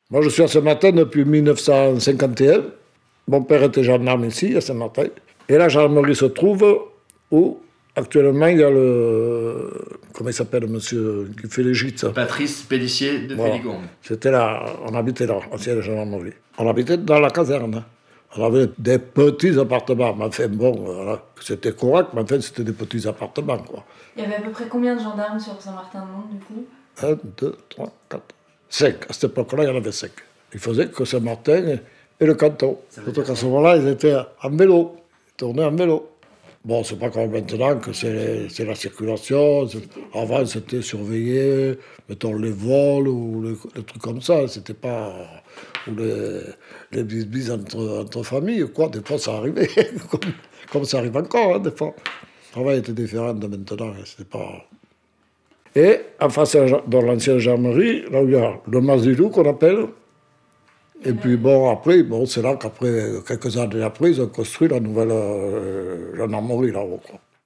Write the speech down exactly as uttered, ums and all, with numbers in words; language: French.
Moi, je suis à Saint-Martin depuis mille neuf cent cinquante et un. Mon père était gendarme ici, à Saint-Martin. Et la gendarmerie se trouve où, actuellement, il y a le... Comment il s'appelle, monsieur qui fait les gîtes, ça? Patrice Pélissier de Voilà. Féligon. C'était là, on habitait là, ancienne gendarmerie. On habitait dans la caserne. On avait des petits appartements, mais enfin bon, voilà. C'était correct, mais enfin c'était des petits appartements, quoi. Il y avait à peu près combien de gendarmes sur Saint-Martin-de-Mont, du coup? Un, deux, trois, quatre, cinq. À cette époque-là, il y en avait cinq. Ils faisaient que Saint-Martin et le canton. Surtout qu'à ce moment-là, ils étaient en vélo. Ils tournaient en vélo. Bon, c'est pas comme maintenant que c'est, c'est la circulation. C'est... Avant, c'était surveillé, mettons les vols ou les, les trucs comme ça. C'était pas... Ou les, les bis-bis entre, entre familles, quoi. Des fois, ça arrivait. comme, comme ça arrive encore, hein, des fois. Le travail était différent de maintenant. C'était pas... Et en face de l'ancienne gendarmerie, là où il y a le Mas du Loup qu'on appelle. Et puis bon, après, bon, c'est là qu'après, quelques années après, ils ont construit la nouvelle euh, gendarmerie là-haut, quoi.